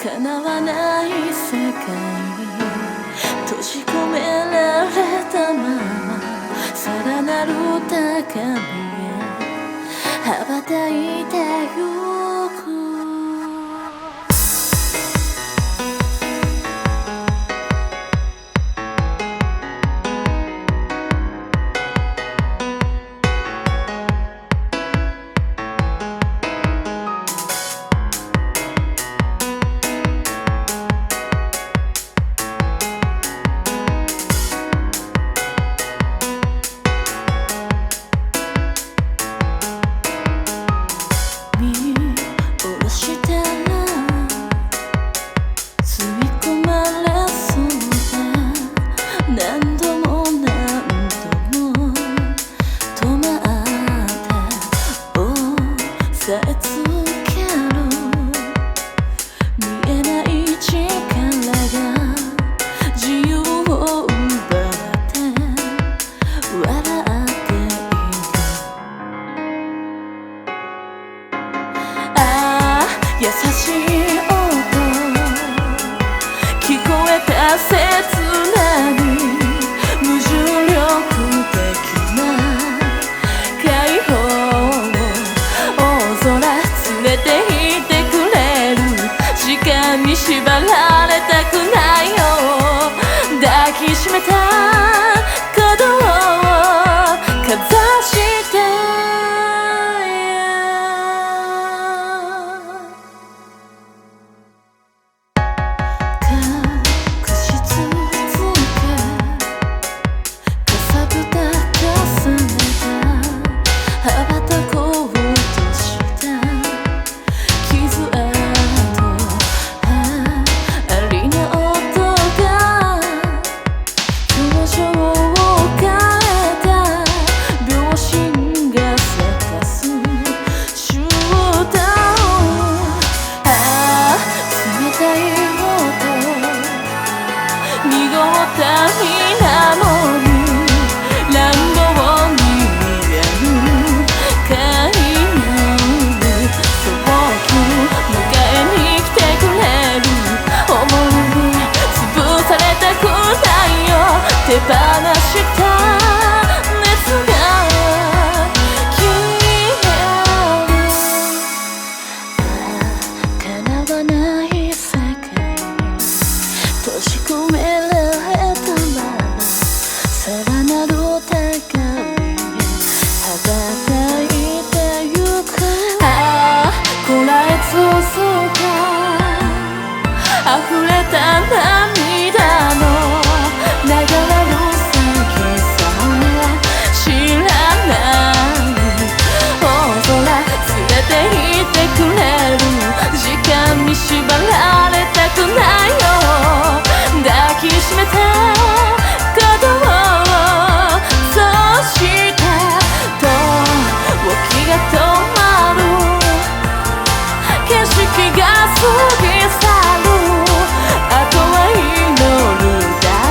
叶わない世界閉じ込められたままさらなる高みへ羽ばたいてゆく優しい音聞こえた切なに無重力的な解放を大空連れて行ってくれる時間に縛られたくないよ抱きしめた鼓動をかざして手放した熱が消える叶わない世界閉じ込められたままさらなる高みへ羽ばたいてゆくこらえ続け溢れた涙の流れる先さえ知らない大空連れて行ってくれる時間に縛られたくないよ抱きしめた鼓動をそして時が止まる景色が過ぎ去るあとは祈る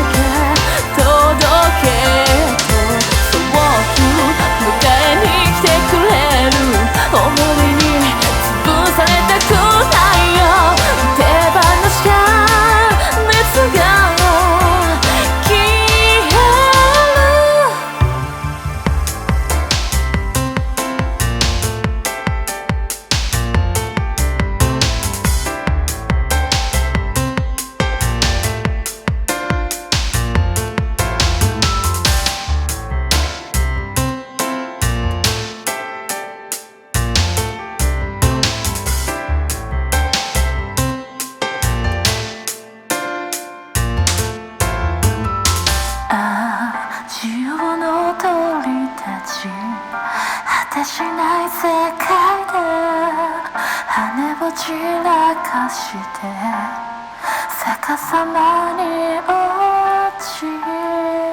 自由の鳥たち果てしない世界で羽を散らかして逆さまに落ち